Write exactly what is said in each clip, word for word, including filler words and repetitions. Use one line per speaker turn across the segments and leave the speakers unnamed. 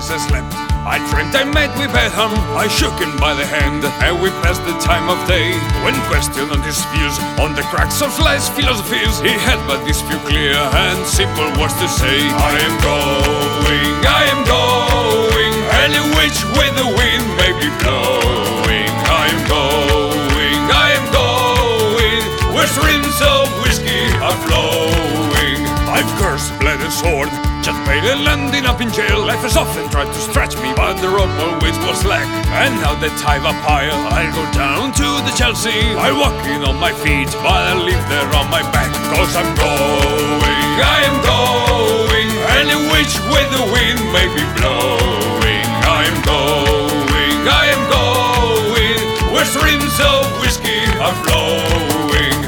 as I slept, I dreamt I met with Betham. I shook him by the hand, and we passed the time of day. When questioned on his views on the cracks of life's philosophies, he had but this few clear and simple words to say. I am going, I am going, any which way the wind may be blowing. I am going, I am going, where streams of whiskey are flowing. I've cursed, bled and sword, just paid and landing up in jail. Life has often tried to stretch me, but the rope always was slack. And now that I've a pile, I'll go down to the Chelsea. I'm walking on my feet, but I live there on my back. Cause I'm going, I am going, any which way the wind may be blowing. I am going, I am going, where streams of whiskey are flowing.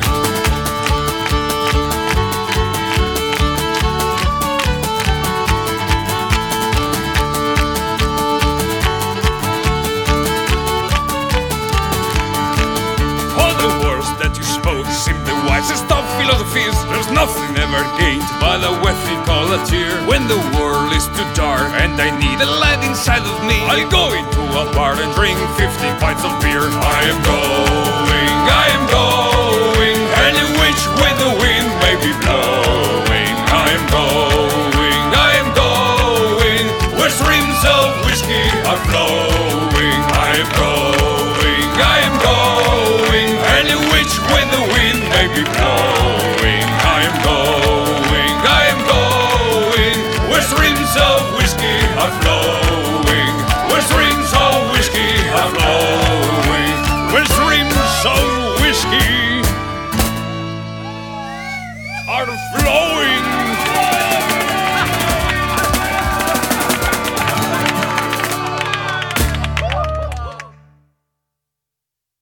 Seem the wisest of philosophies. There's nothing ever gained by the way we call a tear. When the world is too dark and I need a light inside of me, I'll go into a bar and drink fifteen pints of beer. I am going, I am going, any which way the wind may be blowing. I am going, I am going, where streams of whiskey are flowing. I am going, I am going, any which way the wind may be blowing. I am going, I am going, where streams of whiskey are flowing. Where streams of whiskey are flowing. Where streams of whiskey are flowing.